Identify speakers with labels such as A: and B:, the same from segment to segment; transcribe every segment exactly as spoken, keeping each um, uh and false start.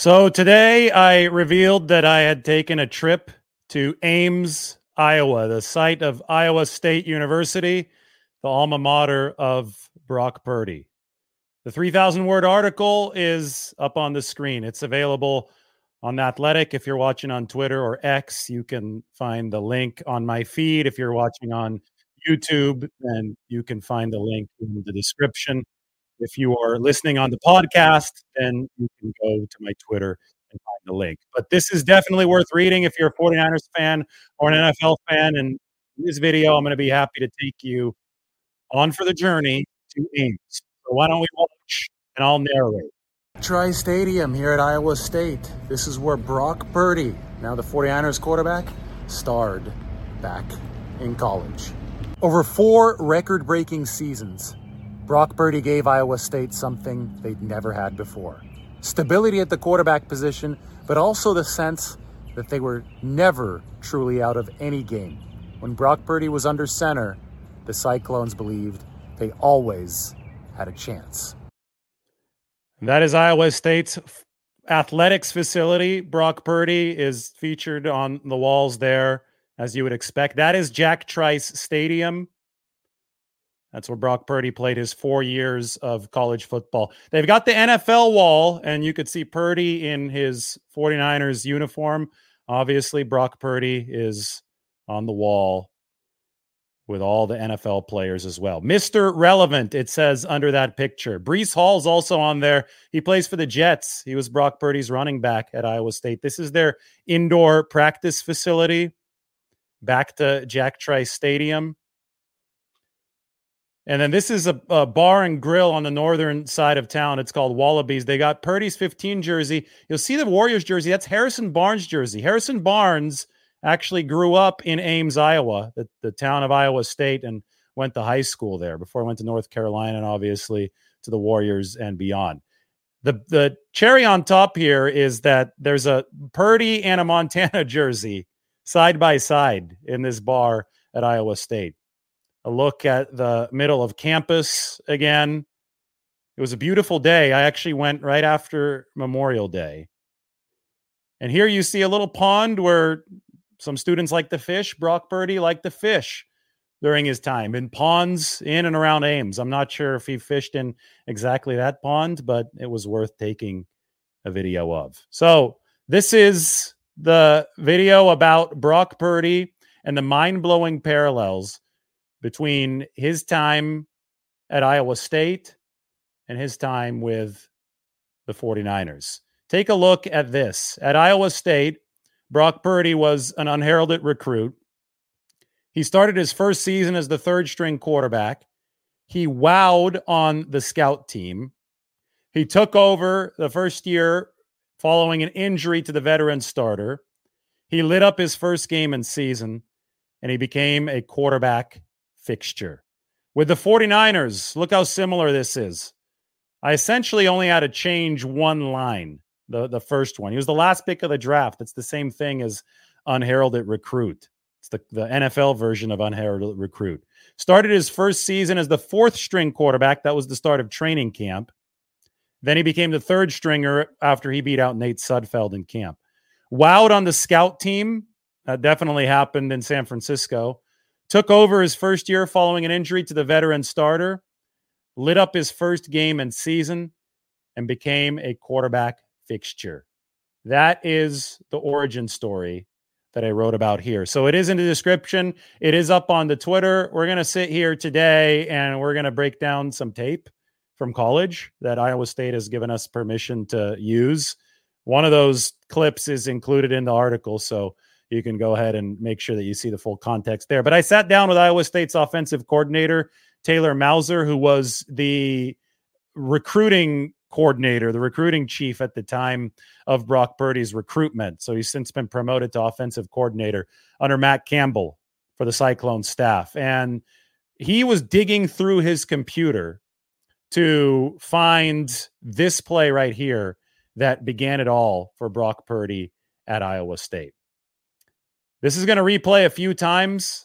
A: So today I revealed that I had taken a trip to Ames, Iowa, the site of Iowa State University, the alma mater of Brock Purdy. The three thousand word article is up on the screen. It's available on The Athletic. If you're watching on Twitter or X, you can find the link on my feed. If you're watching on YouTube, then you can find the link in the description. If you are listening on the podcast, then you can go to my Twitter and find the link. But this is definitely worth reading if you're a 49ers fan or an N F L fan. And in this video, I'm going to be happy to take you on for the journey to Ames. So why don't we watch and I'll narrate. Tri Stadium here at Iowa State. This is where Brock Purdy, now the 49ers quarterback, starred back in college. Over four record-breaking seasons, Brock Purdy gave Iowa State something they'd never had before. Stability at the quarterback position, but also the sense that they were never truly out of any game. When Brock Purdy was under center, the Cyclones believed they always had a chance. That is Iowa State's athletics facility. Brock Purdy is featured on the walls there, as you would expect. That is Jack Trice Stadium. That's where Brock Purdy played his four years of college football. They've got the N F L wall, and you could see Purdy in his 49ers uniform. Obviously, Brock Purdy is on the wall with all the N F L players as well. Mister Relevant, it says under that picture. Breece Hall's also on there. He plays for the Jets. He was Brock Purdy's running back at Iowa State. This is their indoor practice facility. Back to Jack Trice Stadium. And then this is a, a bar and grill on the northern side of town. It's called Wallabies. They got Purdy's fifteen jersey. You'll see the Warriors jersey. That's Harrison Barnes' jersey. Harrison Barnes actually grew up in Ames, Iowa, the, the town of Iowa State, and went to high school there before he went to North Carolina and obviously to the Warriors and beyond. The, the cherry on top here is that there's a Purdy and a Montana jersey side by side in this bar at Iowa State. A look at the middle of campus again. It was a beautiful day. I actually went right after Memorial Day. And here you see a little pond where some students like to fish. Brock Purdy liked to fish during his time in ponds in and around Ames. I'm not sure if he fished in exactly that pond, but it was worth taking a video of. So this is the video about Brock Purdy and the mind-blowing parallels between his time at Iowa State and his time with the 49ers. Take a look at this. At Iowa State, Brock Purdy was an unheralded recruit. He started his first season as the third-string quarterback. He wowed on the scout team. He took over the first year following an injury to the veteran starter. He lit up his first game and season, and he became a quarterback fixture. With the 49ers, look how similar this is. I essentially only had to change one line, the, the first one. He was the last pick of the draft. It's the same thing as unheralded recruit. It's the, the N F L version of unheralded recruit. Started his first season as the fourth string quarterback. That was the start of training camp. Then he became the third stringer after he beat out Nate Sudfeld in camp. Wowed on the scout team. That definitely happened in San Francisco. Took over his first year following an injury to the veteran starter, lit up his first game and season, and became a quarterback fixture. That is the origin story that I wrote about here. So it is in the description. It is up on the Twitter. We're going to sit here today and we're going to break down some tape from college that Iowa State has given us permission to use. One of those clips is included in the article, so you can go ahead and make sure that you see the full context there. But I sat down with Iowa State's offensive coordinator, Taylor Mauser, who was the recruiting coordinator, the recruiting chief at the time of Brock Purdy's recruitment. So he's since been promoted to offensive coordinator under Matt Campbell for the Cyclone staff. And he was digging through his computer to find this play right here that began it all for Brock Purdy at Iowa State. This is going to replay a few times,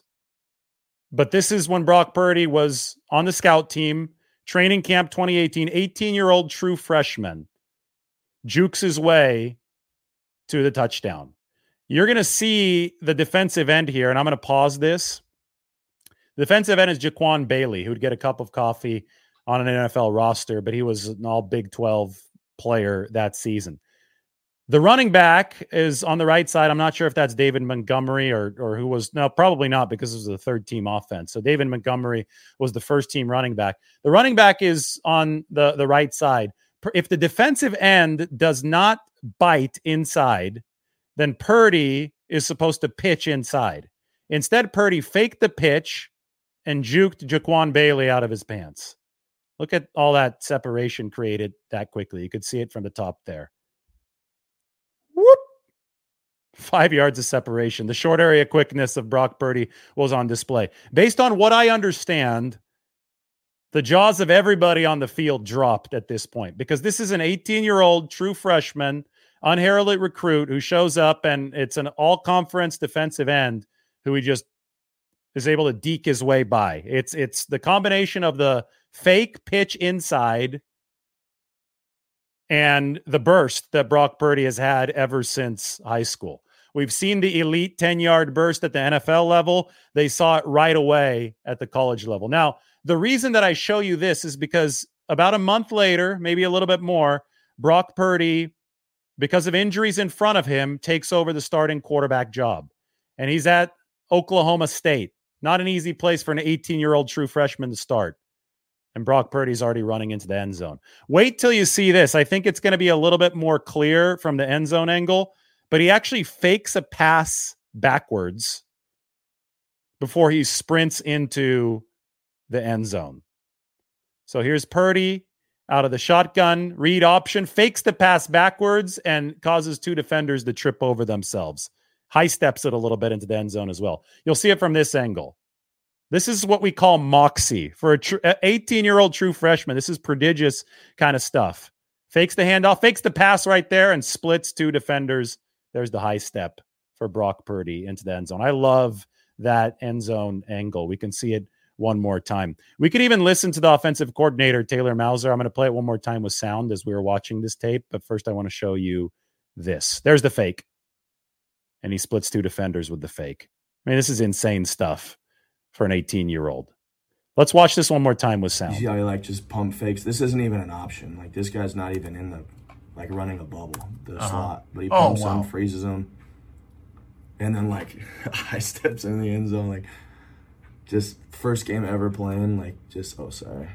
A: but this is when Brock Purdy was on the scout team, training camp twenty eighteen, eighteen-year-old true freshman, jukes his way to the touchdown. You're going to see the defensive end here, and I'm going to pause this. The defensive end is Jaquan Bailey, who would get a cup of coffee on an N F L roster, but he was an all Big twelve player that season. The running back is on the right side. I'm not sure if that's David Montgomery or or who was, no, probably not, because it was the third team offense. So David Montgomery was the first team running back. The running back is on the, the right side. If the defensive end does not bite inside, then Purdy is supposed to pitch inside. Instead, Purdy faked the pitch and juked Jaquan Bailey out of his pants. Look at all that separation created that quickly. You could see it from the top there. Whoop! Five yards of separation. The short area quickness of Brock Purdy was on display. Based on what I understand, the jaws of everybody on the field dropped at this point, because this is an eighteen-year-old true freshman, unheralded recruit who shows up, and it's an all-conference defensive end who he just is able to deke his way by. It's it's the combination of the fake pitch inside and the burst that Brock Purdy has had ever since high school. We've seen the elite ten-yard burst at the N F L level. They saw it right away at the college level. Now, the reason that I show you this is because about a month later, maybe a little bit more, Brock Purdy, because of injuries in front of him, takes over the starting quarterback job. And he's at Oklahoma State. Not an easy place for an eighteen-year-old true freshman to start. And Brock Purdy's already running into the end zone. Wait till you see this. I think it's going to be a little bit more clear from the end zone angle, but he actually fakes a pass backwards before he sprints into the end zone. So here's Purdy out of the shotgun, read option, fakes the pass backwards and causes two defenders to trip over themselves. High steps it a little bit into the end zone as well. You'll see it from this angle. This is what we call moxie. For a tr- eighteen-year-old true freshman, this is prodigious kind of stuff. Fakes the handoff, fakes the pass right there, and splits two defenders. There's the high step for Brock Purdy into the end zone. I love that end zone angle. We can see it one more time. We could even listen to the offensive coordinator, Taylor Mauser. I'm going to play it one more time with sound as we were watching this tape. But first, I want to show you this. There's the fake. And he splits two defenders with the fake. I mean, this is insane stuff for an eighteen-year-old. Let's watch this one more time with sound.
B: You see how he, like, just pump fakes? This isn't even an option. Like, this guy's not even in the, like, running a bubble, the uh-huh. slot. But he pumps oh, wow. him, freezes him. And then, like, high steps in the end zone. Like, just first game ever playing. Like, just, oh, sorry.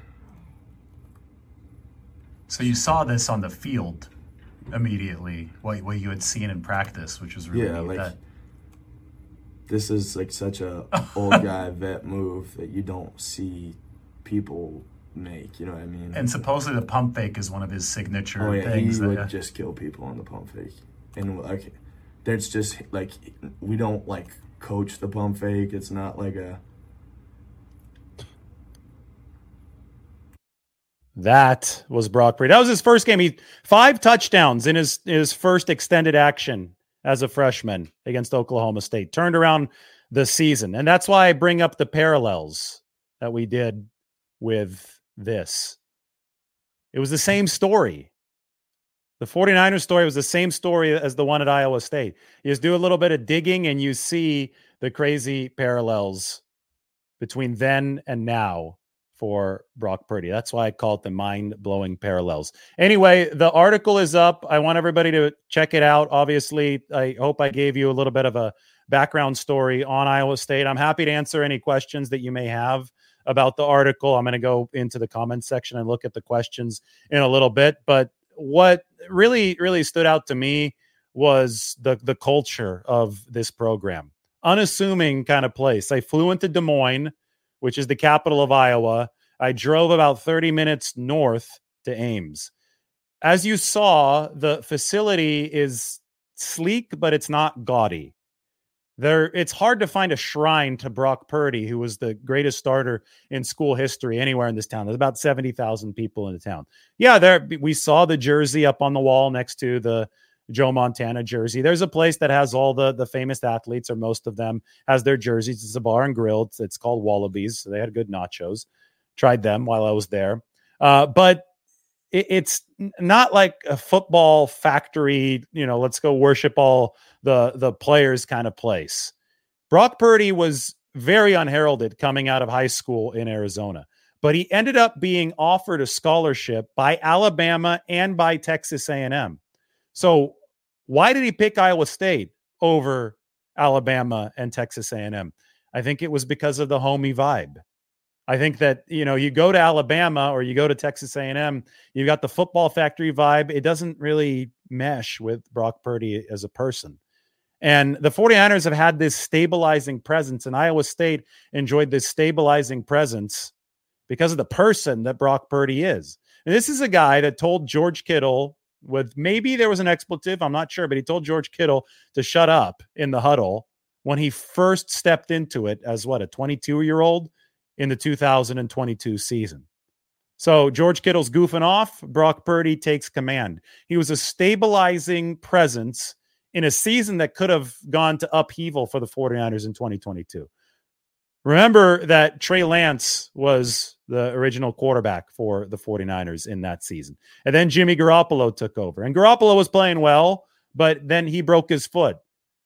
C: So you saw this on the field immediately, what, what you had seen in practice, which was really
B: yeah,
C: neat.
B: Like,
C: that.
B: This is like such a old guy vet move that you don't see people make. You know what I mean?
C: And supposedly the pump fake is one of his signature
B: oh, yeah,
C: things.
B: He
C: that,
B: would
C: yeah.
B: just kill people on the pump fake, and like, there's just like we don't like coach the pump fake. It's not like a.
A: That was Brock Purdy. That was his first game. He five touchdowns in his his first extended action as a freshman against Oklahoma State. Turned around the season. And that's why I bring up the parallels that we did with this. It was the same story. The 49ers story was the same story as the one at Iowa State. You just do a little bit of digging and you see the crazy parallels between then and now for Brock Purdy. That's why I call it the mind-blowing parallels. Anyway, the article is up. I want everybody to check it out. Obviously, I hope I gave you a little bit of a background story on Iowa State. I'm happy to answer any questions that you may have about the article. I'm going to go into the comments section and look at the questions in a little bit. But what really, really stood out to me was the, the culture of this program. Unassuming kind of place. I flew into Des Moines, which is the capital of Iowa. I drove about thirty minutes north to Ames. As you saw, the facility is sleek, but it's not gaudy. There, it's hard to find a shrine to Brock Purdy, who was the greatest starter in school history anywhere in this town. There's about seventy thousand people in the town. Yeah, there we saw the jersey up on the wall next to the Joe Montana jersey. There's a place that has all the, the famous athletes, or most of them, has their jerseys. It's a bar and grill. It's, it's called Wallabies. So they had good nachos. Tried them while I was there. Uh, but it, it's not like a football factory, you know, let's go worship all the, the players kind of place. Brock Purdy was very unheralded coming out of high school in Arizona, but he ended up being offered a scholarship by Alabama and by Texas A and M. So why did he pick Iowa State over Alabama and Texas A and M? I think it was because of the homey vibe. I think that, you know, you go to Alabama or you go to Texas A and M, you've got the football factory vibe. It doesn't really mesh with Brock Purdy as a person. And the 49ers have had this stabilizing presence, and Iowa State enjoyed this stabilizing presence because of the person that Brock Purdy is. And this is a guy that told George Kittle, with maybe there was an expletive, I'm not sure, but he told George Kittle to shut up in the huddle when he first stepped into it as what, a twenty-two-year-old in the two thousand twenty-two season. So George Kittle's goofing off. Brock Purdy takes command. He was a stabilizing presence in a season that could have gone to upheaval for the 49ers in twenty twenty-two. Remember that Trey Lance was the original quarterback for the 49ers in that season. And then Jimmy Garoppolo took over. And Garoppolo was playing well, but then he broke his foot.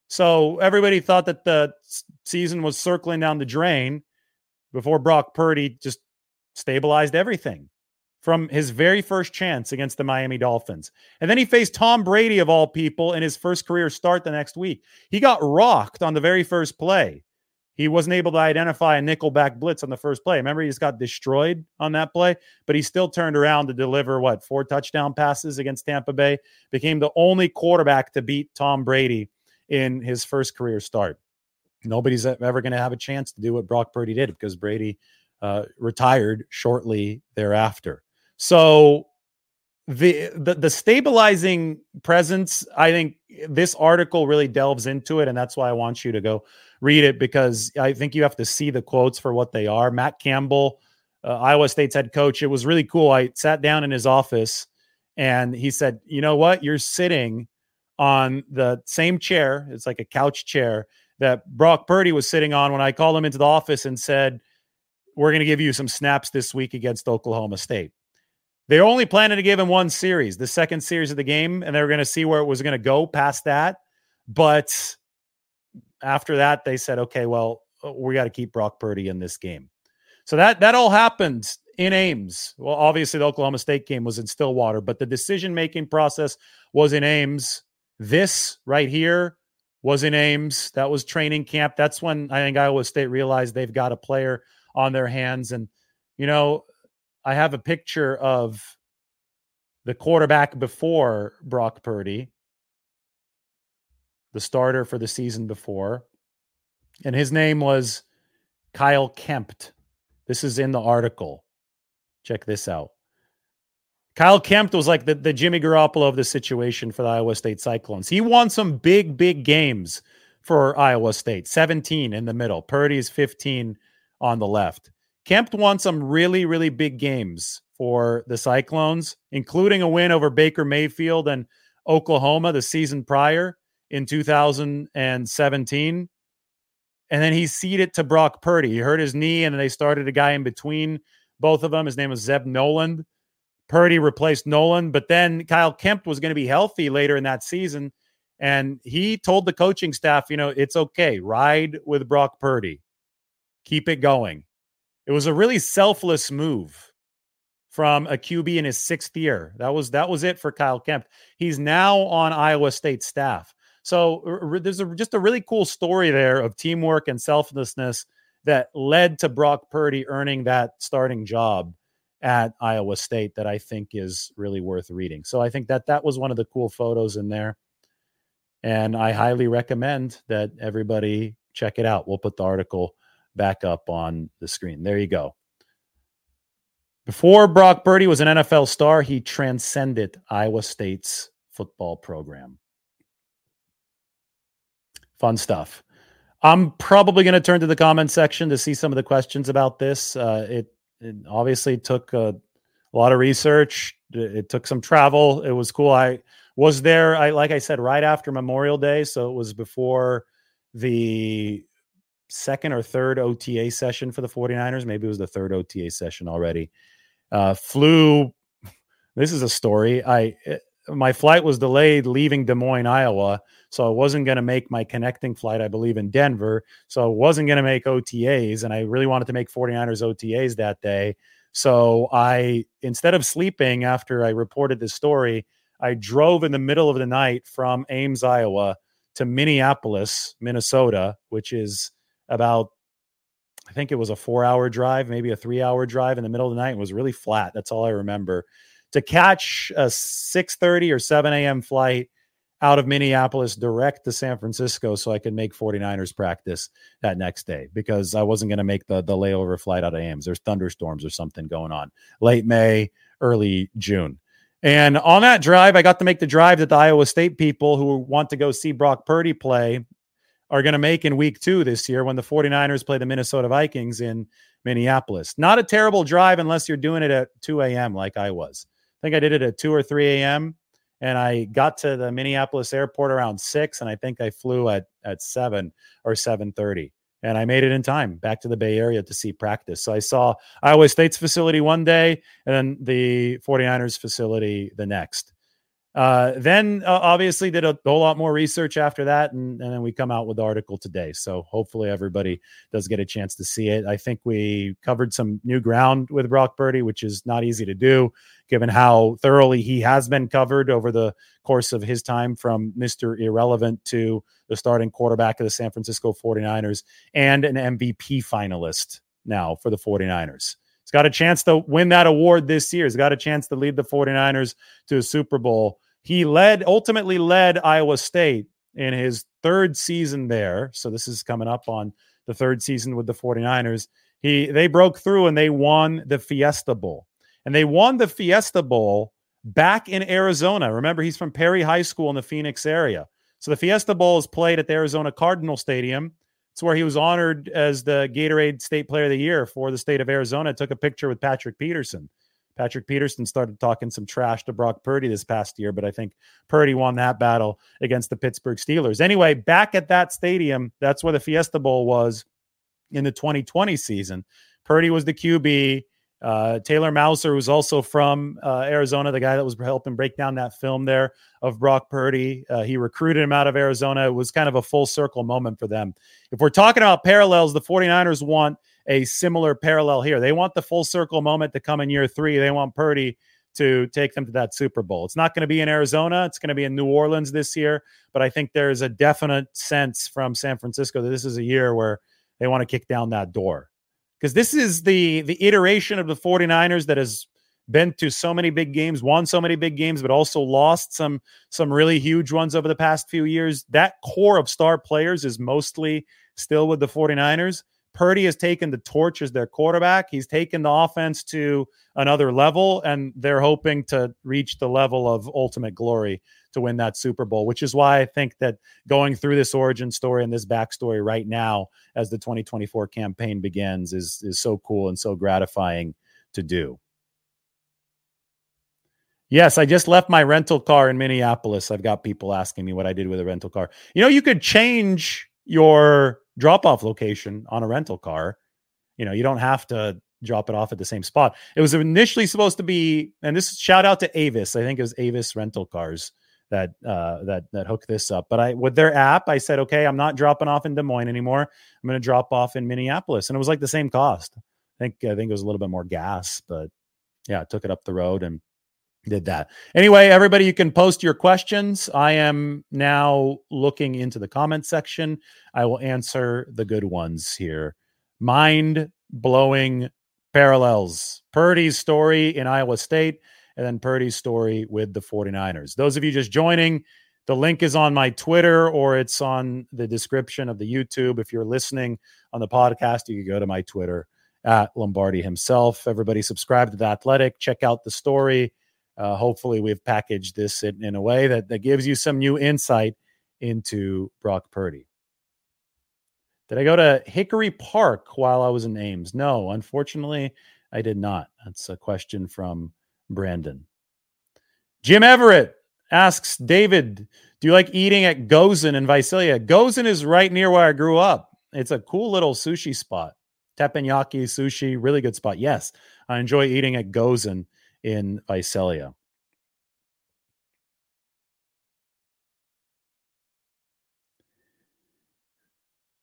A: So everybody thought that the season was circling down the drain before Brock Purdy just stabilized everything from his very first chance against the Miami Dolphins. And then he faced Tom Brady, of all people, in his first career start the next week. He got rocked on the very first play. He wasn't able to identify a nickelback blitz on the first play. Remember, he just got destroyed on that play, but he still turned around to deliver, what, four touchdown passes against Tampa Bay. Became the only quarterback to beat Tom Brady in his first career start. Nobody's ever going to have a chance to do what Brock Purdy did because Brady uh, retired shortly thereafter. So the, the the stabilizing presence, I think this article really delves into it, and that's why I want you to go read it, because I think you have to see the quotes for what they are. Matt Campbell, uh, Iowa State's head coach, it was really cool. I sat down in his office, and he said, you know what? You're sitting on the same chair. It's like a couch chair that Brock Purdy was sitting on when I called him into the office and said, we're going to give you some snaps this week against Oklahoma State. They're only planning to give him one series, the second series of the game, and they were going to see where it was going to go past that. But after that, they said, okay, well, we got to keep Brock Purdy in this game. So that, that all happened in Ames. Well, obviously the Oklahoma State game was in Stillwater, but the decision-making process was in Ames. This right here was in Ames. That was training camp. That's when I think Iowa State realized they've got a player on their hands. And, you know, I have a picture of the quarterback before Brock Purdy, the starter for the season before, and his name was Kyle Kempt. This is in the article. Check this out. Kyle Kempt was like the, the Jimmy Garoppolo of the situation for the Iowa State Cyclones. He won some big, big games for Iowa State, seventeen in the middle. Purdy's fifteen on the left. Kempt won some really, really big games for the Cyclones, including a win over Baker Mayfield and Oklahoma the season prior in two thousand seventeen. And then he ceded to Brock Purdy. He hurt his knee, and then they started a guy in between both of them. His name was Zeb Noland. Purdy replaced Noland, but then Kyle Kempt was going to be healthy later in that season. And he told the coaching staff, you know, it's okay. Ride with Brock Purdy. Keep it going. It was a really selfless move from a Q B in his sixth year. That was, that was it for Kyle Kempt. He's now on Iowa State staff. So r- there's a, just a really cool story there of teamwork and selflessness that led to Brock Purdy earning that starting job at Iowa State that I think is really worth reading. So I think that that was one of the cool photos in there. And I highly recommend that everybody check it out. We'll put the article back up on the screen. There you go. Before Brock Purdy was an N F L star, he transcended Iowa State's football program. Fun stuff. I'm probably going to turn to the comment section to see some of the questions about this. Uh, it, it obviously took a, a lot of research. It, it took some travel. It was cool. I was there, I like I said, right after Memorial Day. So it was before the second or third O T A session for the 49ers. Maybe it was the third O T A session already. Uh, flew this is a story. I my flight was delayed leaving Des Moines, Iowa, so I wasn't going to make my connecting flight, I believe, in Denver. So I wasn't going to make O T As, and I really wanted to make 49ers O T As that day. So I, instead of sleeping after I reported this story, I drove in the middle of the night from Ames, Iowa, to Minneapolis, Minnesota, which is about, I think it was a four-hour drive, maybe a three-hour drive in the middle of the night. It was really flat. That's all I remember. To catch a six thirty or seven a.m. flight out of Minneapolis direct to San Francisco so I could make 49ers practice that next day, because I wasn't going to make the, the layover flight out of Ames. There's thunderstorms or something going on late May, early June. And on that drive, I got to make the drive that the Iowa State people who want to go see Brock Purdy play are going to make in week two this year when the 49ers play the Minnesota Vikings in Minneapolis. Not a terrible drive unless you're doing it at two a.m. like I was. I think I did it at two or three a.m. and I got to the Minneapolis airport around six, and I think I flew at, at seven or seven thirty. And I made it in time back to the Bay Area to see practice. So I saw Iowa State's facility one day and then the 49ers facility the next. Uh, then uh, obviously did a whole lot more research after that. And, and then we come out with the article today. So hopefully everybody does get a chance to see it. I think we covered some new ground with Brock Purdy, which is not easy to do given how thoroughly he has been covered over the course of his time from Mister Irrelevant to the starting quarterback of the San Francisco 49ers and an M V P finalist now for the 49ers. He's got a chance to win that award this year. He's got a chance to lead the 49ers to a Super Bowl. He led, ultimately led Iowa State in his third season there. So this is coming up on the third season with the 49ers. He, they broke through and they won the Fiesta Bowl. And they won the Fiesta Bowl back in Arizona. Remember, he's from Perry High School in the Phoenix area. So the Fiesta Bowl is played at the Arizona Cardinal Stadium. It's where he was honored as the Gatorade State Player of the Year for the state of Arizona. Took a picture with Patrick Peterson. Patrick Peterson started talking some trash to Brock Purdy this past year, but I think Purdy won that battle against the Pittsburgh Steelers. Anyway, back at that stadium, that's where the Fiesta Bowl was in the twenty twenty season. Purdy was the Q B. Uh, Taylor Mouser, who's also from uh, Arizona, the guy that was helping break down that film there of Brock Purdy, uh, he recruited him out of Arizona. It was kind of a full circle moment for them. If we're talking about parallels, the 49ers want a similar parallel here. They want the full circle moment to come in year three. They want Purdy to take them to that Super Bowl. It's not going to be in Arizona. It's going to be in New Orleans this year. But I think there's a definite sense from San Francisco that this is a year where they want to kick down that door. Because this is the the iteration of the 49ers that has been to so many big games, won so many big games, but also lost some, some really huge ones over the past few years. That core of star players is mostly still with the 49ers. Purdy has taken the torch as their quarterback. He's taken the offense to another level, and they're hoping to reach the level of ultimate glory to win that Super Bowl, which is why I think that going through this origin story and this backstory right now as the twenty twenty-four campaign begins is, is so cool and so gratifying to do. Yes, I just left my rental car in Minneapolis. I've got people asking me what I did with a rental car. You know, you could change your drop-off location on a rental car. You know, you don't have to drop it off at the same spot. It was initially supposed to be, and this is shout out to Avis. I think it was Avis Rental Cars that uh, that that hooked this up. But I, with their app, I said, okay, I'm not dropping off in Des Moines anymore. I'm going to drop off in Minneapolis, and it was like the same cost. I think I think it was a little bit more gas, but yeah, I took it up the road and did that. Anyway, everybody, you can post your questions. I am now looking into the comment section. I will answer the good ones here. Mind-blowing parallels. Purdy's story in Iowa State, and then Purdy's story with the 49ers. Those of you just joining, the link is on my Twitter or it's on the description of the YouTube. If you're listening on the podcast, you can go to my Twitter at Lombardi himself. Everybody subscribe to The Athletic. Check out the story. Uh, hopefully we've packaged this in, in a way that, that gives you some new insight into Brock Purdy. Did I go to Hickory Park while I was in Ames? No, unfortunately, I did not. That's a question from Brandon. Jim Everett asks, David, do you like eating at Gozen in Visalia? Gozen is right near where I grew up. It's a cool little sushi spot. Teppanyaki sushi, really good spot. Yes, I enjoy eating at Gozen in Visalia.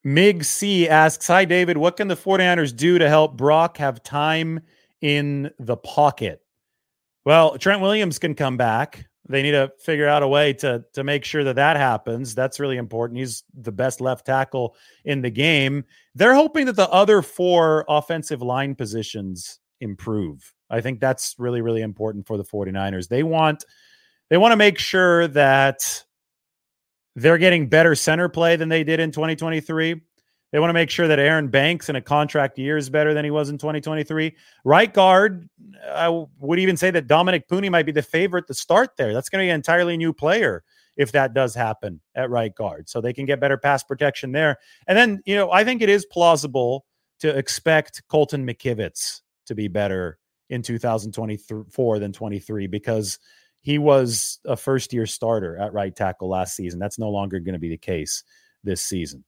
A: Mig C asks, hi, David, what can the 49ers do to help Brock have time in the pocket? Well, Trent Williams can come back. They need to figure out a way to, to make sure that that happens. That's really important. He's the best left tackle in the game. They're hoping that the other four offensive line positions improve. I think that's really, really important for the 49ers. They want, they want to make sure that they're getting better center play than they did in twenty twenty-three. They want to make sure that Aaron Banks in a contract year is better than he was in twenty twenty-three. Right guard, I would even say that Dominic Pooney might be the favorite to start there. That's going to be an entirely new player if that does happen at right guard. So they can get better pass protection there. And then, you know, I think it is plausible to expect Colton McKivitz to be better in two thousand twenty-four than twenty-three because he was a first-year starter at right tackle last season. That's no longer going to be the case this season.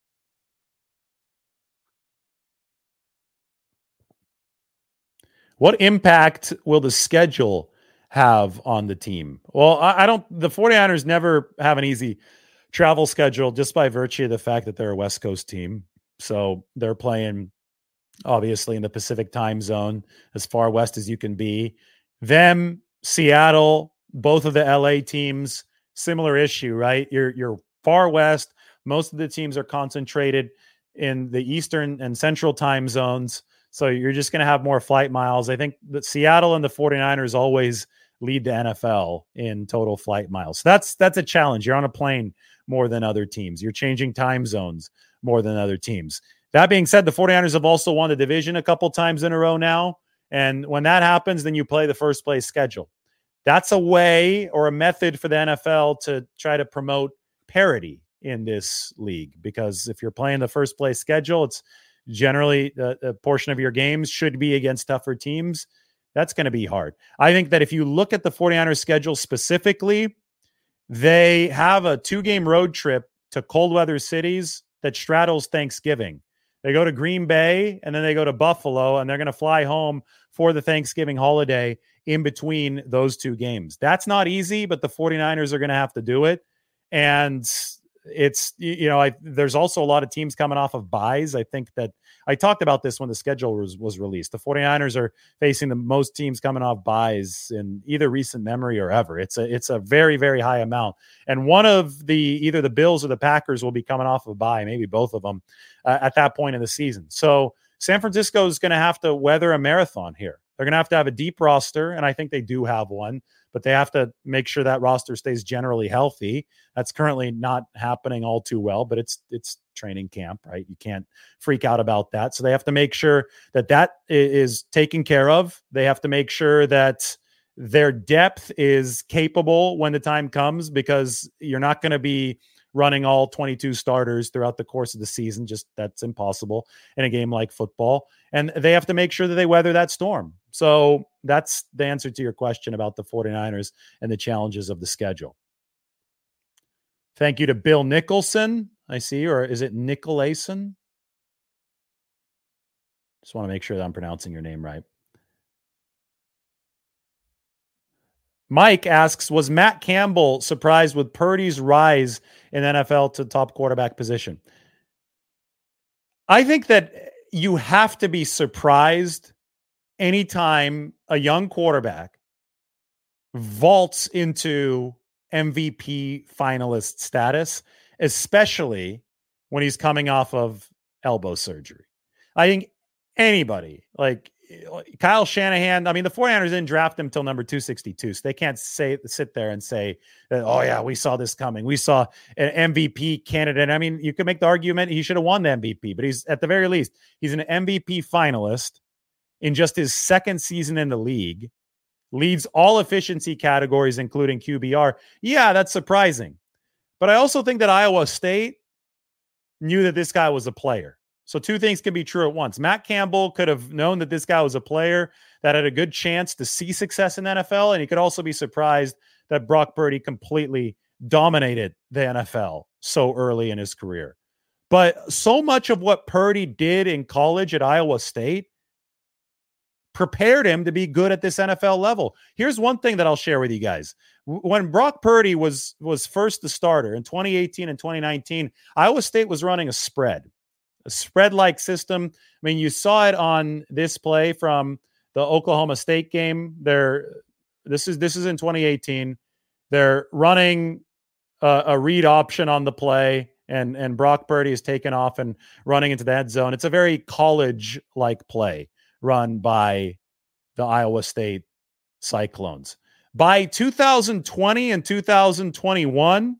A: What impact will the schedule have on the team? Well, I, I don't, the 49ers never have an easy travel schedule just by virtue of the fact that they're a West Coast team. So they're playing obviously in the Pacific time zone, as far west as you can be. Them, Seattle, both of the L A teams, similar issue, right? You're you're far west. Most of the teams are concentrated in the Eastern and Central time zones. So you're just going to have more flight miles. I think that Seattle and the 49ers always lead the N F L in total flight miles. So that's that's a challenge. You're on a plane more than other teams. You're changing time zones more than other teams. That being said, the 49ers have also won the division a couple times in a row now. And when that happens, then you play the first place schedule. That's a way or a method for the N F L to try to promote parity in this league. Because if you're playing the first place schedule, it's generally a, a portion of your games should be against tougher teams. That's going to be hard. I think that if you look at the 49ers schedule specifically, they have a two-game road trip to cold weather cities that straddles Thanksgiving. They go to Green Bay, and then they go to Buffalo, and they're going to fly home for the Thanksgiving holiday in between those two games. That's not easy, but the 49ers are going to have to do it. And it's, you know, I, there's also a lot of teams coming off of buys. I think that I talked about this when the schedule was, was released. The 49ers are facing the most teams coming off buys in either recent memory or ever. It's a, it's a very, very high amount. And one of the, either the Bills or the Packers will be coming off of buy, maybe both of them uh, at that point in the season. So San Francisco is going to have to weather a marathon here. They're going to have to have a deep roster, and I think they do have one, but they have to make sure that roster stays generally healthy. That's currently not happening all too well, but it's it's training camp, right? You can't freak out about that. So they have to make sure that that is taken care of. They have to make sure that their depth is capable when the time comes, because you're not going to be running all twenty-two starters throughout the course of the season. Just that's impossible in a game like football. And they have to make sure that they weather that storm. So that's the answer to your question about the 49ers and the challenges of the schedule. Thank you to Bill Nicholson, I see, or is it Nicolason? Just want to make sure that I'm pronouncing your name right. Mike asks, was Matt Campbell surprised with Purdy's rise in N F L to top quarterback position? I think that you have to be surprised anytime a young quarterback vaults into M V P finalist status, especially when he's coming off of elbow surgery. I think anybody, like Kyle Shanahan, I mean, the 49ers didn't draft him until number two sixty-two, so they can't say sit there and say, oh, yeah, we saw this coming. We saw an M V P candidate. I mean, you could make the argument he should have won the M V P, but he's, at the very least, he's an M V P finalist in just his second season in the league, leads all efficiency categories, including Q B R. Yeah, that's surprising. But I also think that Iowa State knew that this guy was a player. So two things can be true at once. Matt Campbell could have known that this guy was a player that had a good chance to see success in the N F L, and he could also be surprised that Brock Purdy completely dominated the N F L so early in his career. But so much of what Purdy did in college at Iowa State prepared him to be good at this N F L level. Here's one thing that I'll share with you guys. When Brock Purdy was was first the starter in twenty eighteen and twenty nineteen, Iowa State was running a spread, a spread-like system. I mean, you saw it on this play from the Oklahoma State game. They're this is this is in twenty eighteen. They're running a, a read option on the play, and and Brock Purdy is taken off and running into the end zone. It's a very college-like play run by the Iowa State Cyclones. By two thousand twenty and two thousand twenty-one,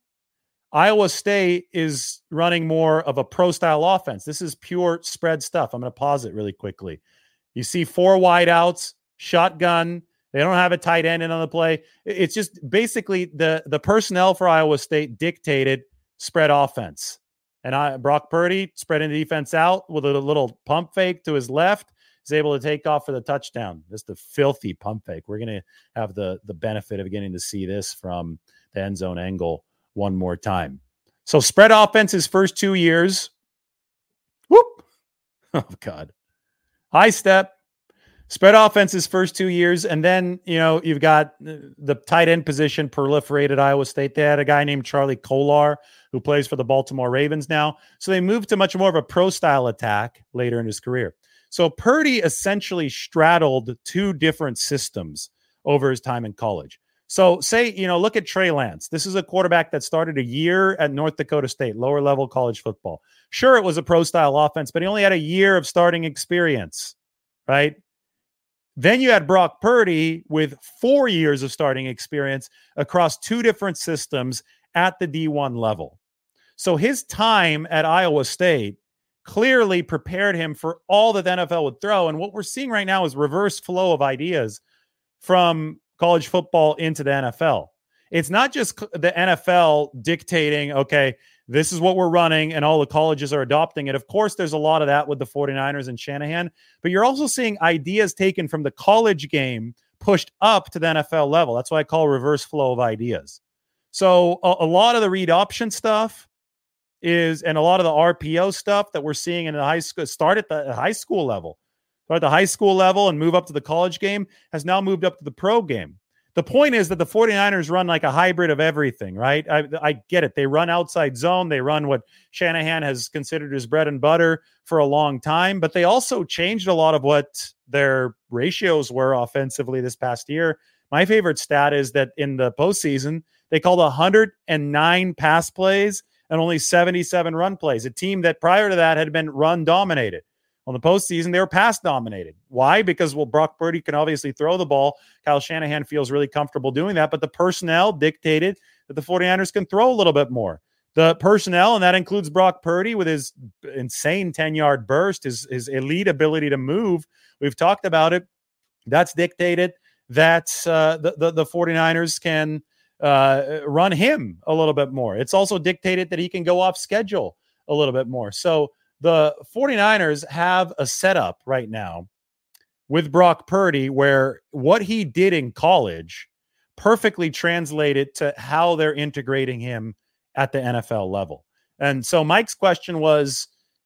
A: Iowa State is running more of a pro-style offense. This is pure spread stuff. I'm going to pause it really quickly. You see four wideouts, shotgun. They don't have a tight end in on the play. It's just basically the, the personnel for Iowa State dictated spread offense. And I, Brock Purdy spreading the defense out with a little pump fake to his left. Is able to take off for the touchdown. Just a filthy pump fake. We're going to have the, the benefit of getting to see this from the end zone angle one more time. So spread offense his first two years. Whoop. Oh, God. High step. Spread offense his first two years. And then, you know, you've got the tight end position proliferated at Iowa State. They had a guy named Charlie Kolar who plays for the Baltimore Ravens now. So they moved to much more of a pro-style attack later in his career. So Purdy essentially straddled two different systems over his time in college. So say, you know, look at Trey Lance. This is a quarterback that started a year at North Dakota State, lower level college football. Sure, it was a pro style offense, but he only had a year of starting experience, right? Then you had Brock Purdy with four years of starting experience across two different systems at the D one level. So his time at Iowa State clearly prepared him for all that the N F L would throw. And what we're seeing right now is reverse flow of ideas from college football into the N F L. It's not just the N F L dictating, okay, this is what we're running and all the colleges are adopting it. Of course, there's a lot of that with the 49ers and Shanahan, but you're also seeing ideas taken from the college game pushed up to the N F L level. That's why I call reverse flow of ideas. So a, a lot of the read option stuff is, and a lot of the R P O stuff that we're seeing in the high school, start at the high school level, start at the high school level and move up to the college game, has now moved up to the pro game. The point is that the 49ers run like a hybrid of everything, right? I, I get it. They run outside zone. They run what Shanahan has considered his bread and butter for a long time, but they also changed a lot of what their ratios were offensively this past year. My favorite stat is that in the postseason, they called one hundred nine pass plays and only seventy-seven run plays, a team that prior to that had been run dominated. On the postseason, they were pass dominated. Why? Because, well, Brock Purdy can obviously throw the ball. Kyle Shanahan feels really comfortable doing that, but the personnel dictated that the 49ers can throw a little bit more. The personnel, and that includes Brock Purdy with his insane ten-yard burst, his, his elite ability to move. We've talked about it. That's dictated that uh, the, the, the 49ers can uh, run him a little bit more. It's also dictated that he can go off schedule a little bit more. So the 49ers have a setup right now with Brock Purdy where what he did in college perfectly translated to how they're integrating him at the N F L level. And so Mike's question was,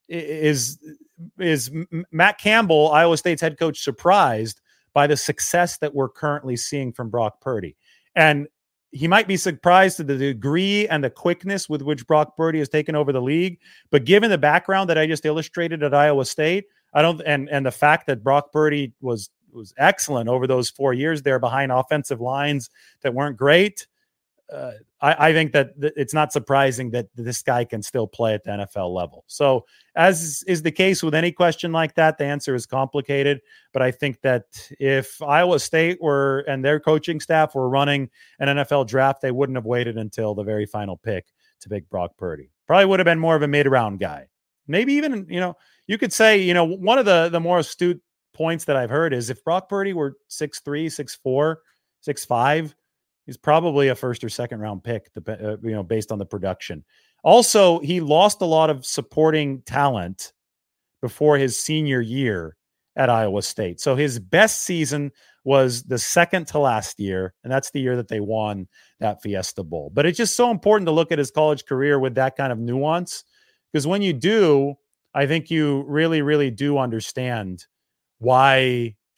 A: is, is Matt Campbell, Iowa State's head coach, surprised by the success that we're currently seeing from Brock Purdy? And he might be surprised to the degree and the quickness with which Brock Purdy has taken over the league. But given the background that I just illustrated at Iowa State, I don't, and, and the fact that Brock Purdy was, was excellent over those four years there behind offensive lines that weren't great. Uh, I, I think that th- it's not surprising that this guy can still play at the N F L level. So as is the case with any question like that, the answer is complicated. But I think that if Iowa State were and their coaching staff were running an N F L draft, they wouldn't have waited until the very final pick to pick Brock Purdy. Probably would have been more of a mid-round guy. Maybe even, you know, you could say, you know, one of the, the more astute points that I've heard is if Brock Purdy were six three, six four, six five, he's probably a first or second round pick, uh, you know, based on the production. Also, he lost a lot of supporting talent before his senior year at Iowa State. So his best season was the second to last year, and that's the year that they won that Fiesta Bowl. But it's just so important to look at his college career with that kind of nuance, because when you do, I think you really, really do understand why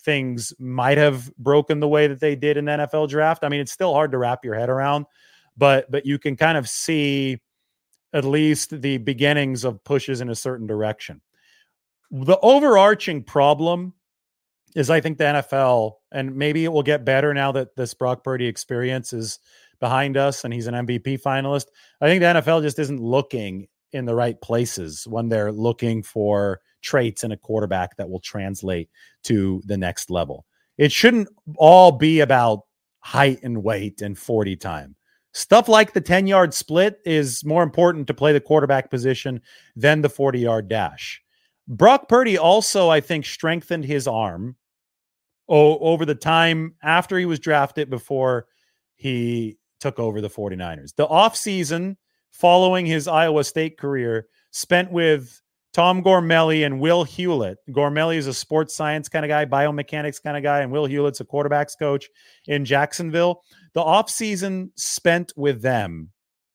A: things might have broken the way that they did in the N F L draft. I mean, it's still hard to wrap your head around, but but you can kind of see at least the beginnings of pushes in a certain direction. The overarching problem is I think the N F L, and maybe it will get better now that this Brock Purdy experience is behind us and he's an M V P finalist. I think the N F L just isn't looking in the right places when they're looking for traits in a quarterback that will translate to the next level. It shouldn't all be about height and weight and forty time. Stuff like the ten-yard split is more important to play the quarterback position than the forty-yard dash. Brock Purdy also, I think, strengthened his arm o- over the time after he was drafted before he took over the 49ers. The offseason following his Iowa State career spent with Tom Gormley and Will Hewlett. Gormley is a sports science kind of guy, biomechanics kind of guy, and Will Hewlett's a quarterbacks coach in Jacksonville. The offseason spent with them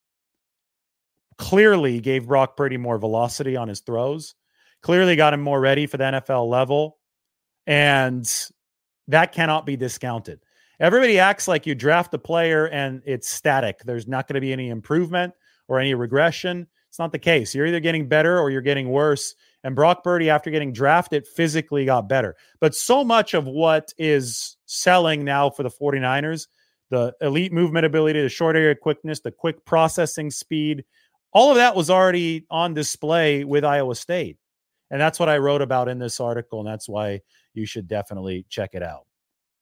A: clearly gave Brock Purdy more velocity on his throws, clearly got him more ready for the N F L level, and that cannot be discounted. Everybody acts like you draft a player and it's static. There's not going to be any improvement or any regression. It's not the case. You're either getting better or you're getting worse. And Brock Purdy, after getting drafted, physically got better. But so much of what is selling now for the 49ers, the elite movement ability, the short area quickness, the quick processing speed, all of that was already on display with Iowa State. And that's what I wrote about in this article, and that's why you should definitely check it out.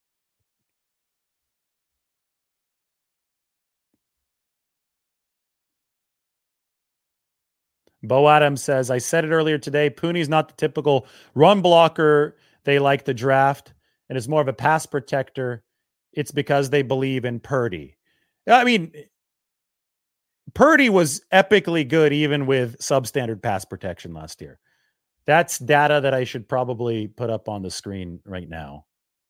A: Bo Adams says, I said it earlier today, Pooney's not the typical run blocker they like to draft, and is more of a pass protector. It's because they believe in Purdy. I mean, Purdy was epically good even with substandard pass protection last year. That's data that I should probably put up on the screen right now.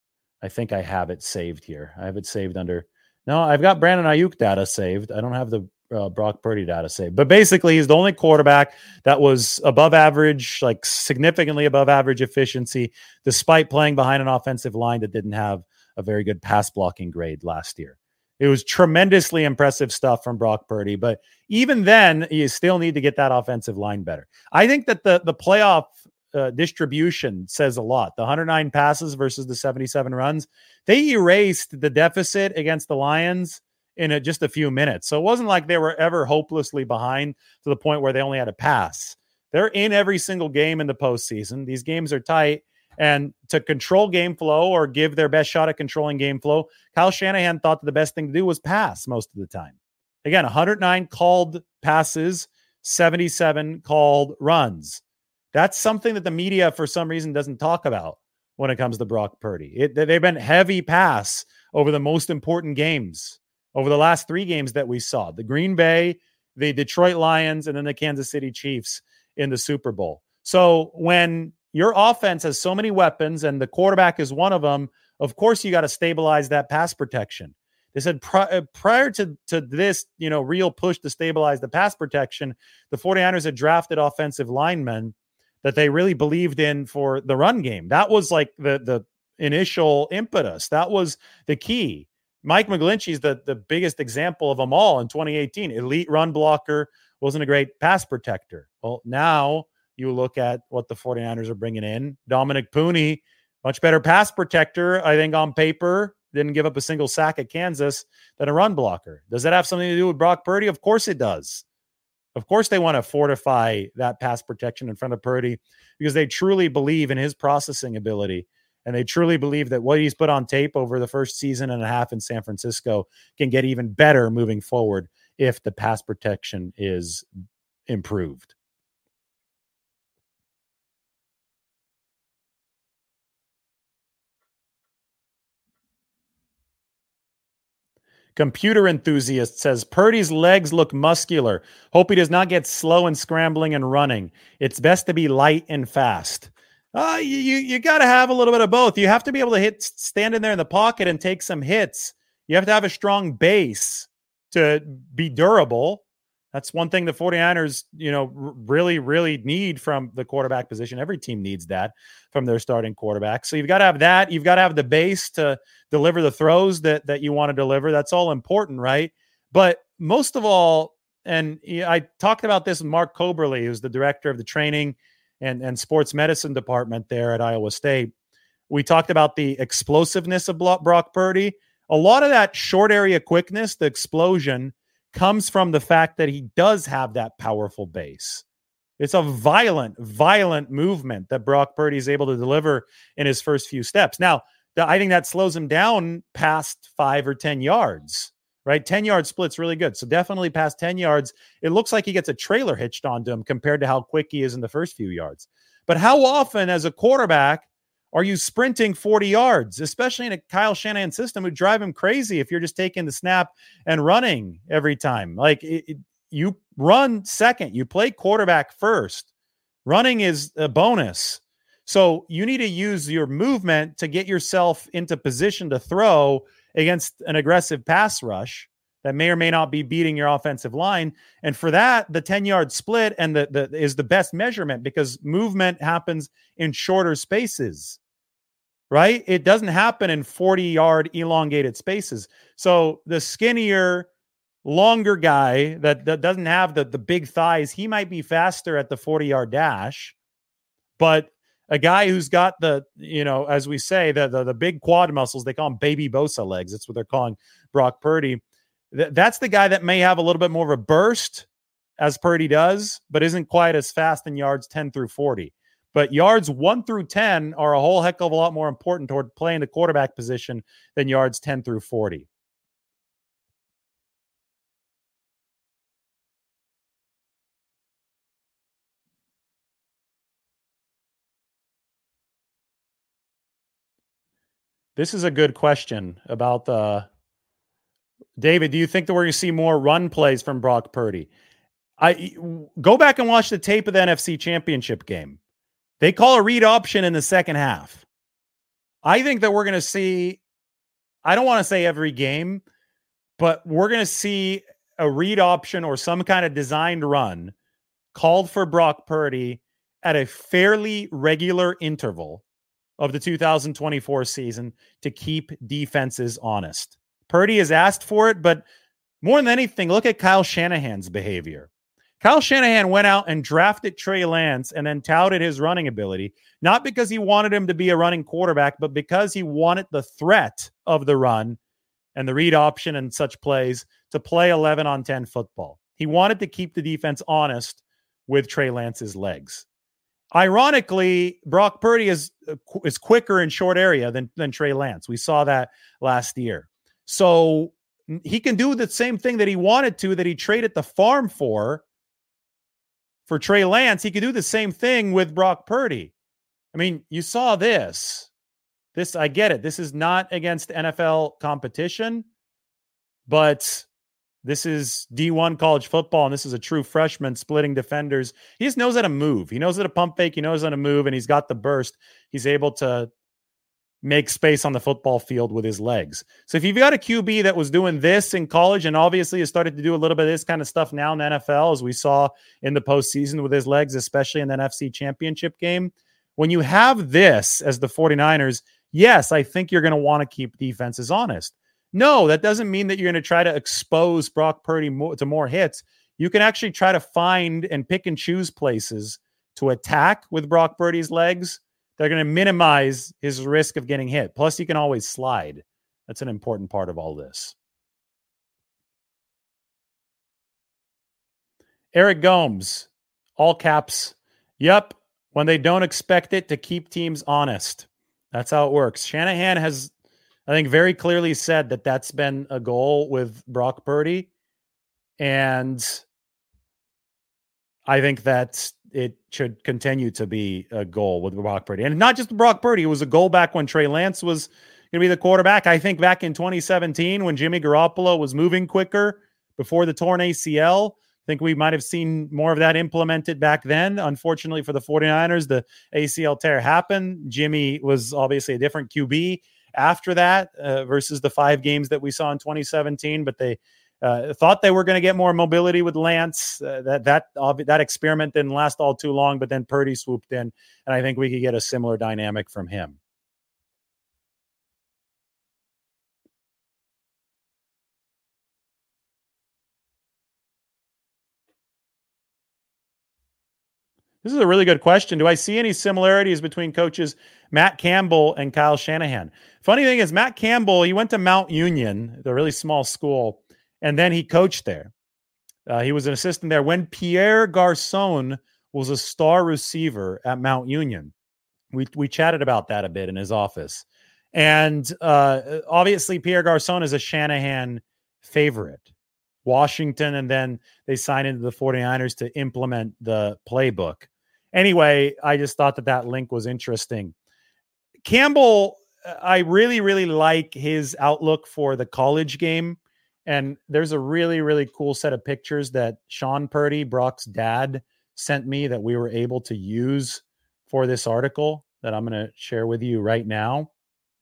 A: I think I have it saved here. I have it saved under... No, I've got Brandon Ayuk data saved. I don't have the uh, Brock Purdy data saved. But basically, he's the only quarterback that was above average, like significantly above average efficiency, despite playing behind an offensive line that didn't have a very good pass blocking grade last year. It was tremendously impressive stuff from Brock Purdy. But even then, you still need to get that offensive line better. I think that the, the playoff uh, distribution says a lot. The one hundred nine passes versus the seventy-seven runs, they erased the deficit against the Lions in a, just a few minutes. So it wasn't like they were ever hopelessly behind to the point where they only had a pass. They're in every single game in the postseason. These games are tight. And to control game flow or give their best shot at controlling game flow, Kyle Shanahan thought that the best thing to do was pass most of the time. Again, one hundred nine called passes, seventy-seven called runs. That's something that the media, for some reason, doesn't talk about when it comes to Brock Purdy. It, they've been heavy pass over the most important games, over the last three games that we saw. The Green Bay, the Detroit Lions, and then the Kansas City Chiefs in the Super Bowl. So when your offense has so many weapons and the quarterback is one of them, of course you got to stabilize that pass protection. They said pri- prior to, to this, you know, real push to stabilize the pass protection, the 49ers had drafted offensive linemen that they really believed in for the run game. That was like the, the initial impetus. That was the key. Mike McGlinchey is the, the biggest example of them all in twenty eighteen. Elite run blocker, wasn't a great pass protector. Well, now you look at what the 49ers are bringing in. Dominic Pooney, much better pass protector, I think, on paper. Didn't give up a single sack at Kansas than a run blocker. Does that have something to do with Brock Purdy? Of course it does. Of course they want to fortify that pass protection in front of Purdy because they truly believe in his processing ability, and they truly believe that what he's put on tape over the first season and a half in San Francisco can get even better moving forward if the pass protection is improved. Computer enthusiast says Purdy's legs look muscular. Hope he does not get slow and scrambling and running. It's best to be light and fast. Uh, you you, you got to have a little bit of both. You have to be able to hit, stand in there in the pocket and take some hits. You have to have a strong base to be durable. That's one thing the 49ers, you know, r- really, really need from the quarterback position. Every team needs that from their starting quarterback. So you've got to have that. You've got to have the base to deliver the throws that, that you want to deliver. That's all important, right? But most of all, and I talked about this with Mark Coberly, who's the director of the training and, and sports medicine department there at Iowa State. We talked about the explosiveness of Brock Purdy. A lot of that short area quickness, the explosion, comes from the fact that he does have that powerful base. It's a violent, violent movement that Brock Purdy is able to deliver in his first few steps. Now, the, I think that slows him down past five or ten yards, right? ten-yard split's really good. So definitely past ten yards, it looks like he gets a trailer hitched onto him compared to how quick he is in the first few yards. But how often as a quarterback are you sprinting forty yards, especially in a Kyle Shanahan system would drive him crazy if you're just taking the snap and running every time? Like it, it, you run second, you play quarterback first. Running is a bonus. So you need to use your movement to get yourself into position to throw against an aggressive pass rush that may or may not be beating your offensive line. And for that, the ten-yard split and the, the is the best measurement because movement happens in shorter spaces, right? It doesn't happen in forty-yard elongated spaces. So the skinnier, longer guy that, that doesn't have the, the big thighs, he might be faster at the forty-yard dash. But a guy who's got the, you know, as we say, the, the, the big quad muscles, they call them baby Bosa legs. That's what they're calling Brock Purdy. That's the guy that may have a little bit more of a burst as Purdy does, but isn't quite as fast in yards ten through forty. But yards one through ten are a whole heck of a lot more important toward playing the quarterback position than yards ten through forty. This is a good question about the David, do you think that we're going to see more run plays from Brock Purdy? I go back and watch the tape of the N F C Championship game. They call a read option in the second half. I think that we're going to see, I don't want to say every game, but we're going to see a read option or some kind of designed run called for Brock Purdy at a fairly regular interval of the two thousand twenty-four season to keep defenses honest. Purdy has asked for it, but more than anything, look at Kyle Shanahan's behavior. Kyle Shanahan went out and drafted Trey Lance and then touted his running ability, not because he wanted him to be a running quarterback, but because he wanted the threat of the run and the read option and such plays to play eleven on ten football. He wanted to keep the defense honest with Trey Lance's legs. Ironically, Brock Purdy is, is quicker in short area than, than Trey Lance. We saw that last year. So he can do the same thing that he wanted to, that he traded the farm for, for Trey Lance. He could do the same thing with Brock Purdy. I mean, you saw this. This, I get it. This is not against N F L competition, but this is D one college football, and this is a true freshman splitting defenders. He just knows how to move. He knows how to pump fake. He knows how to move, and he's got the burst. He's able to make space on the football field with his legs. So if you've got a Q B that was doing this in college and obviously has started to do a little bit of this kind of stuff now in the N F L, as we saw in the postseason with his legs, especially in the N F C Championship game, when you have this as the 49ers, yes, I think you're going to want to keep defenses honest. No, that doesn't mean that you're going to try to expose Brock Purdy more, to more hits. You can actually try to find and pick and choose places to attack with Brock Purdy's legs. They're going to minimize his risk of getting hit. Plus, he can always slide. That's an important part of all this. Eric Gomes, all caps. Yep, when they don't expect it, to keep teams honest. That's how it works. Shanahan has, I think, very clearly said that that's been a goal with Brock Purdy. And I think that it should continue to be a goal with Brock Purdy. And not just Brock Purdy. It was a goal back when Trey Lance was going to be the quarterback. I think back in twenty seventeen when Jimmy Garoppolo was moving quicker before the torn A C L. I think we might have seen more of that implemented back then. Unfortunately for the 49ers, the A C L tear happened. Jimmy was obviously a different Q B after that uh, versus the five games that we saw in twenty seventeen, but they Uh, thought they were going to get more mobility with Lance. Uh, that that uh, that experiment didn't last all too long, but then Purdy swooped in, and I think we could get a similar dynamic from him. This is a really good question. Do I see any similarities between coaches Matt Campbell and Kyle Shanahan? Funny thing is, Matt Campbell, he went to Mount Union, the really small school, and then he coached there. Uh, he was an assistant there when Pierre Garcon was a star receiver at Mount Union. We we chatted about that a bit in his office. And uh, obviously, Pierre Garcon is a Shanahan favorite. Washington, and then they signed into the 49ers to implement the playbook. Anyway, I just thought that that link was interesting. Campbell, I really, really like his outlook for the college game. And there's a really, really cool set of pictures that Sean Purdy, Brock's dad, sent me that we were able to use for this article that I'm going to share with you right now,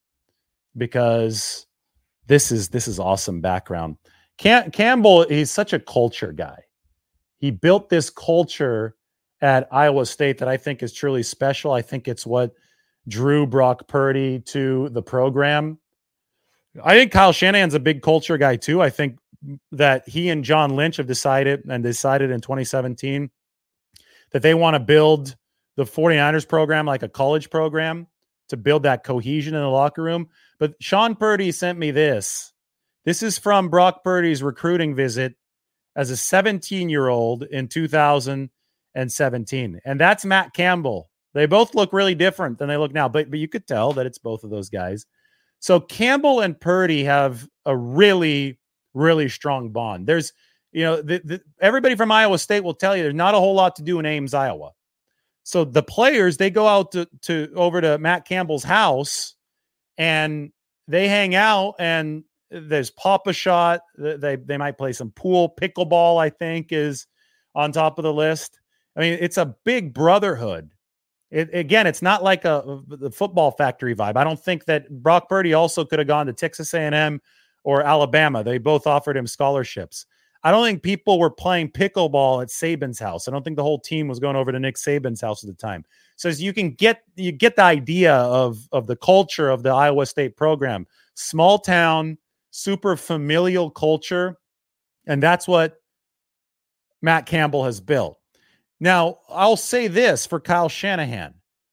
A: because this is this is awesome background. Cam- Campbell, he's such a culture guy. He built this culture at Iowa State that I think is truly special. I think it's what drew Brock Purdy to the program. I think Kyle Shanahan's a big culture guy too. I think that he and John Lynch have decided and decided in twenty seventeen that they want to build the 49ers program like a college program to build that cohesion in the locker room. But Sean Purdy sent me this. This is from Brock Purdy's recruiting visit as a seventeen-year-old in two thousand seventeen. And that's Matt Campbell. They both look really different than they look now, but, but you could tell that it's both of those guys. So Campbell and Purdy have a really, really strong bond. There's, you know, the, the, everybody from Iowa State will tell you there's not a whole lot to do in Ames, Iowa. So the players, they go out to, to over to Matt Campbell's house and they hang out, and there's Pop-A-Shot. They they might play some pool. Pickleball, I think, is on top of the list. I mean, it's a big brotherhood. It, again, it's not like a the football factory vibe. I don't think that Brock Purdy also could have gone to Texas A and M or Alabama. They both offered him scholarships. I don't think people were playing pickleball at Saban's house. I don't think the whole team was going over to Nick Saban's house at the time. So you can get you get the idea of, of the culture of the Iowa State program. Small town, super familial culture, and that's what Matt Campbell has built. Now, I'll say this for Kyle Shanahan,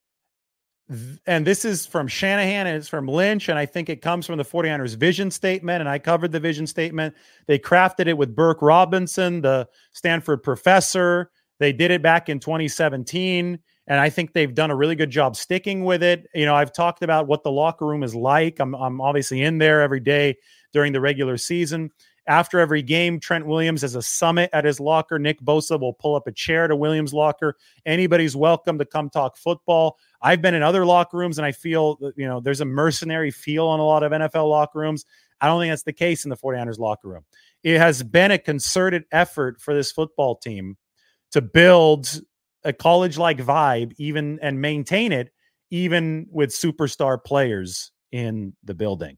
A: and this is from Shanahan and it's from Lynch, and I think it comes from the 49ers vision statement, and I covered the vision statement. They crafted it with Burke Robinson, the Stanford professor. They did it back in twenty seventeen, and I think they've done a really good job sticking with it. You know, I've talked about what the locker room is like. I'm, I'm obviously in there every day during the regular season. After every game, Trent Williams has a summit at his locker. Nick Bosa will pull up a chair to Williams' locker. Anybody's welcome to come talk football. I've been in other locker rooms, and I feel that, you know, there's a mercenary feel in a lot of N F L locker rooms. I don't think that's the case in the 49ers locker room. It has been a concerted effort for this football team to build a college-like vibe, even and maintain it, even with superstar players in the building.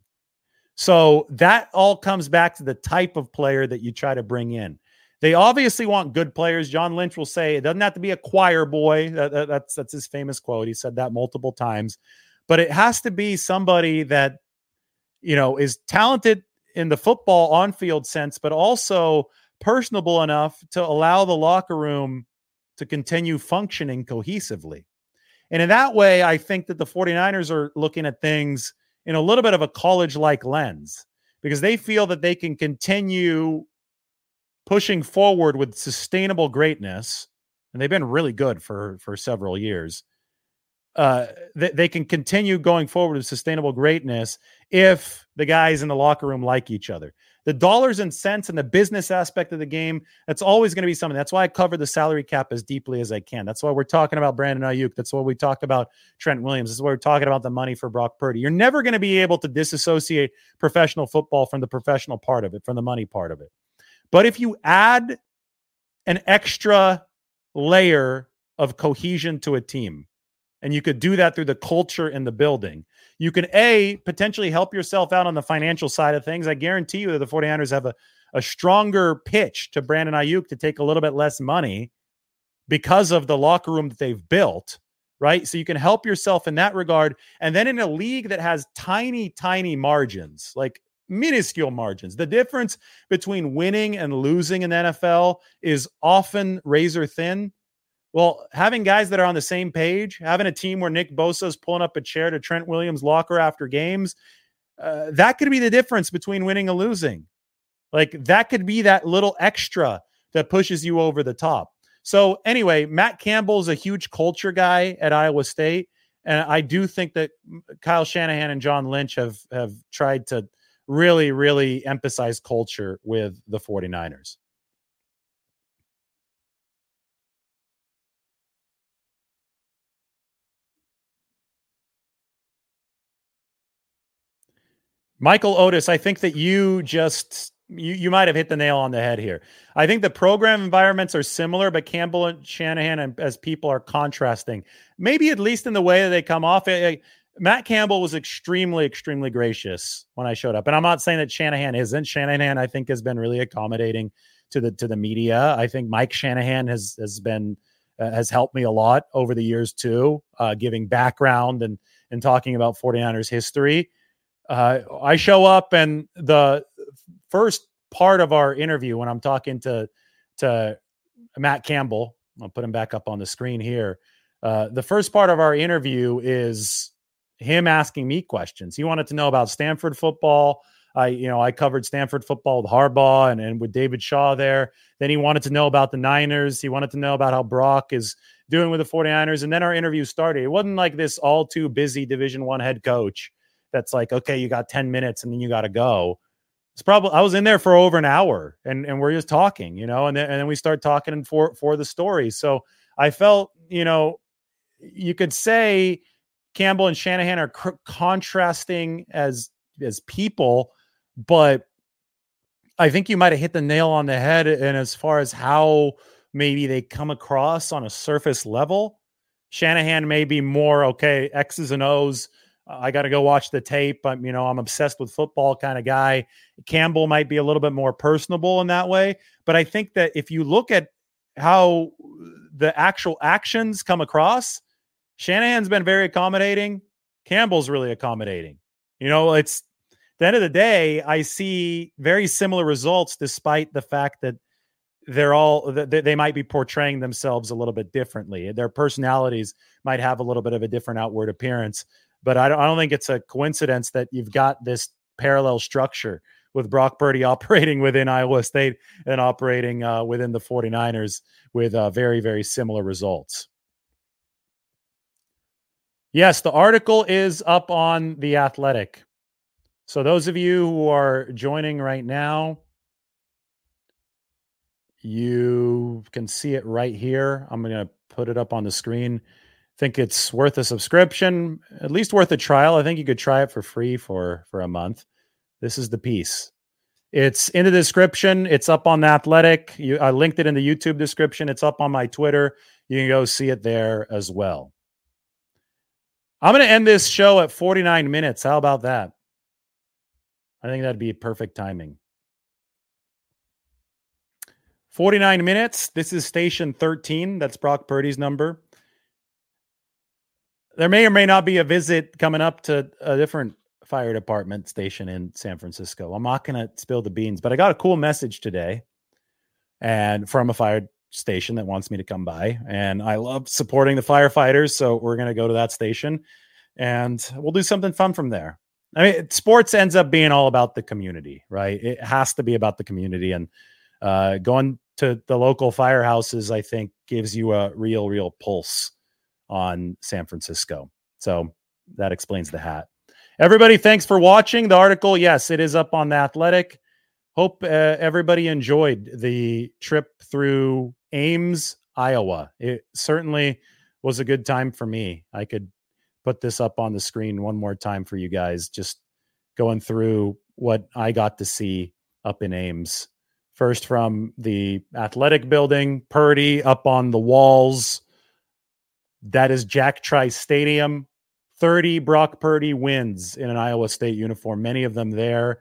A: So that all comes back to the type of player that you try to bring in. They obviously want good players. John Lynch will say it doesn't have to be a choir boy. That, that, that's that's his famous quote. He said that multiple times. But it has to be somebody that, you know, is talented in the football on-field sense, but also personable enough to allow the locker room to continue functioning cohesively. And in that way, I think that the 49ers are looking at things in a little bit of a college-like lens, because they feel that they can continue pushing forward with sustainable greatness, and they've been really good for, for several years. Uh, they, they can continue going forward with sustainable greatness if the guys in the locker room like each other. The dollars and cents and the business aspect of the game, that's always going to be something. That's why I cover the salary cap as deeply as I can. That's why we're talking about Brandon Ayuk. That's why we talk about Trent Williams. This is why we're talking about the money for Brock Purdy. You're never going to be able to disassociate professional football from the professional part of it, from the money part of it. But if you add an extra layer of cohesion to a team, and you could do that through the culture in the building, you can, A, potentially help yourself out on the financial side of things. I guarantee you that the 49ers have a, a stronger pitch to Brandon Ayuk to take a little bit less money because of the locker room that they've built, right? So you can help yourself in that regard. And then in a league that has tiny, tiny margins, like minuscule margins, the difference between winning and losing in the N F L is often razor thin. Well, having guys that are on the same page, having a team where Nick Bosa is pulling up a chair to Trent Williams' locker after games, uh, that could be the difference between winning and losing. Like that could be that little extra that pushes you over the top. So anyway, Matt Campbell is a huge culture guy at Iowa State. And I do think that Kyle Shanahan and John Lynch have, have tried to really, really emphasize culture with the 49ers. Michael Otis, I think that you just, you, you might have hit the nail on the head here. I think the program environments are similar, but Campbell and Shanahan and, as people are contrasting, maybe at least in the way that they come off. It, Matt Campbell was extremely, extremely gracious when I showed up. And I'm not saying that Shanahan isn't. Shanahan, I think, has been really accommodating to the to the media. I think Mike Shanahan has has been uh, has helped me a lot over the years too, uh, giving background and and talking about 49ers history. Uh, I show up, and the first part of our interview, when I'm talking to to Matt Campbell, I'll put him back up on the screen here. Uh, the first part of our interview is him asking me questions. He wanted to know about Stanford football. I, you know, I covered Stanford football with Harbaugh and, and with David Shaw there. Then he wanted to know about the Niners. He wanted to know about how Brock is doing with the 49ers. And then our interview started. It wasn't like this all too busy Division One head coach that's like, okay, you got ten minutes and then you got to go. It's probably, I was in there for over an hour and, and we're just talking, you know, and then, and then we start talking for, for the story. So I felt, you know, you could say Campbell and Shanahan are cr- contrasting as, as people, but I think you might've hit the nail on the head. And as far as how maybe they come across on a surface level, Shanahan may be more, okay, X's and O's. I got to go watch the tape. I'm, you know, I'm obsessed with football kind of guy. Campbell might be a little bit more personable in that way. But I think that if you look at how the actual actions come across, Shanahan's been very accommodating. Campbell's really accommodating. You know, it's at the end of the day, I see very similar results, despite the fact that they're all, they might be portraying themselves a little bit differently. Their personalities might have a little bit of a different outward appearance. But I don't, I don't think it's a coincidence that you've got this parallel structure with Brock Purdy operating within Iowa State and operating uh, within the 49ers with uh, very, very similar results. Yes, the article is up on The Athletic. So those of you who are joining right now, you can see it right here. I'm going to put it up on the screen. Think it's worth a subscription, at least worth a trial. I think you could try it for free for, for a month. This is the piece. It's in the description. It's up on The Athletic. You, I linked it in the YouTube description. It's up on my Twitter. You can go see it there as well. I'm going to end this show at forty-nine minutes. How about that? I think that'd be perfect timing. forty-nine minutes. This is station thirteen. That's Brock Purdy's number. There may or may not be a visit coming up to a different fire department station in San Francisco. I'm not going to spill the beans, but I got a cool message today and from a fire station that wants me to come by. And I love supporting the firefighters. So we're going to go to that station and we'll do something fun from there. I mean, sports ends up being all about the community, right? It has to be about the community. And uh, going to the local firehouses, I think, gives you a real, real pulse on San Francisco. So that explains the hat. Everybody, thanks for watching the article. Yes, it is up on The Athletic. Hope uh, everybody enjoyed the trip through Ames, Iowa. It certainly was a good time for me. I could put this up on the screen one more time for you guys, just going through what I got to see up in Ames. First from the athletic building, Purdy up on the walls. That is Jack Trice Stadium. thirty Brock Purdy wins in an Iowa State uniform, many of them there.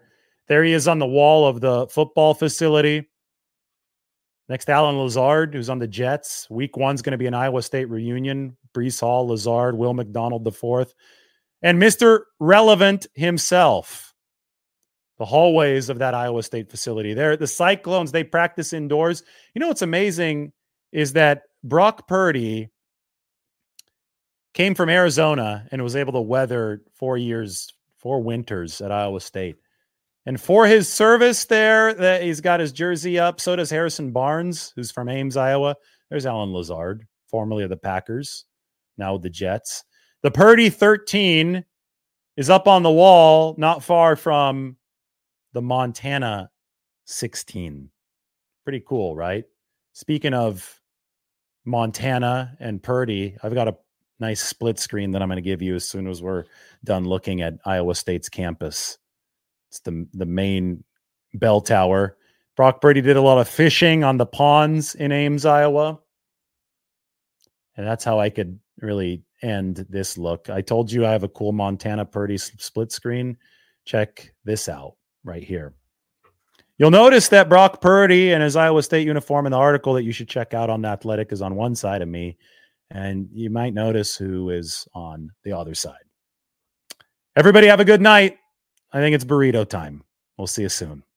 A: There he is on the wall of the football facility. Next, Alan Lazard, who's on the Jets. Week one's going to be an Iowa State reunion. Breece Hall, Lazard, Will McDonald the fourth. And Mister Relevant himself. The hallways of that Iowa State facility. There, the Cyclones, they practice indoors. You know what's amazing is that Brock Purdy came from Arizona and was able to weather four years, four winters at Iowa State. And for his service there, that he's got his jersey up. So does Harrison Barnes, who's from Ames, Iowa. There's Alan Lazard, formerly of the Packers, now with the Jets. The Purdy thirteen is up on the wall, not far from the Montana sixteen. Pretty cool, right? Speaking of Montana and Purdy, I've got a nice split screen that I'm going to give you as soon as we're done looking at Iowa State's campus. It's the, the main bell tower. Brock Purdy did a lot of fishing on the ponds in Ames, Iowa. And that's how I could really end this look. I told you I have a cool Montana Purdy split screen. Check this out right here. You'll notice that Brock Purdy and his Iowa State uniform in the article that you should check out on The Athletic is on one side of me. And you might notice who is on the other side. Everybody have a good night. I think it's burrito time. We'll see you soon.